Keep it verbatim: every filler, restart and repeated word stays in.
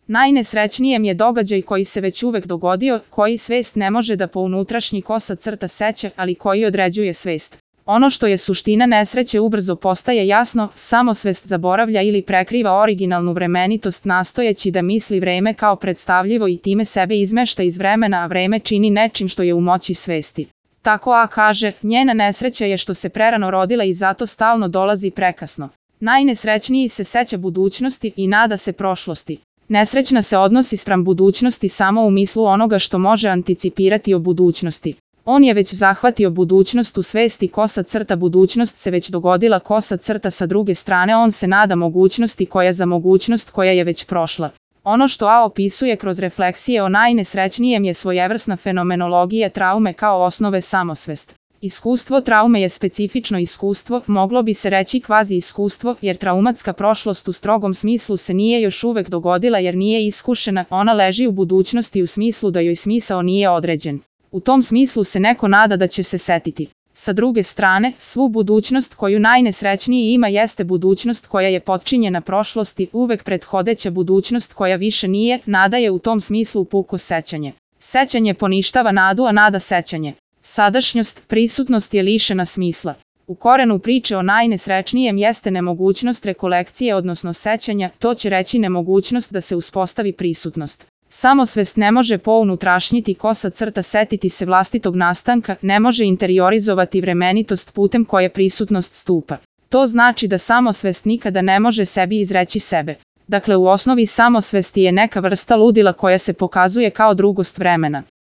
Najnesrećnijem je događaj koji se već uvek dogodio, koji svest ne može da po unutrašnji kosa crta seća, ali koji određuje svest. Ono što je suština nesreće ubrzo postaje jasno, samosvest zaboravlja ili prekriva originalnu vremenitost nastojeći da misli vreme kao predstavljivo i time sebe izmešta iz vremena, a vreme čini nečim što je u moći svesti. Tako A kaže, njena nesreća je što se prerano rodila i zato stalno dolazi prekasno. Najnesrećniji se seća budućnosti i nada se prošlosti. Nesrećna se odnosi spram budućnosti samo u mislu onoga što može anticipirati o budućnosti. On je već zahvatio budućnost u svesti, kosa crta budućnost se već dogodila, kosa crta sa druge strane on se nada mogućnosti koja za mogućnost koja je već prošla. Ono što A opisuje kroz refleksije o najnesrećnijem je svojevrsna fenomenologija traume kao osnove samosvest. Iskustvo traume je specifično iskustvo, moglo bi se reći kvazi iskustvo, jer traumatska prošlost u strogom smislu se nije još uvek dogodila jer nije iskušena, ona leži u budućnosti u smislu da joj smisao nije određen. U tom smislu se neko nada da će se setiti. Sa druge strane, svu budućnost koju najnesrećniji ima jeste budućnost koja je potčinjena prošlosti, uvek prethodeća budućnost koja više nije, nada je u tom smislu puko sećanje. Sećanje poništava nadu, a nada sećanje. Sadašnjost, prisutnost je lišena smisla. U korenu priče o najnesrećnijem jeste nemogućnost rekolekcije odnosno sećanja, to će reći nemogućnost da se uspostavi prisutnost. Samosvest ne može pounutrašnjiti kosa crta setiti se vlastitog nastanka, ne može interiorizovati vremenitost putem koje prisutnost stupa. To znači da samosvest nikada ne može sebi izreći sebe. Dakle, u osnovi samosvesti je neka vrsta ludila koja se pokazuje kao drugost vremena.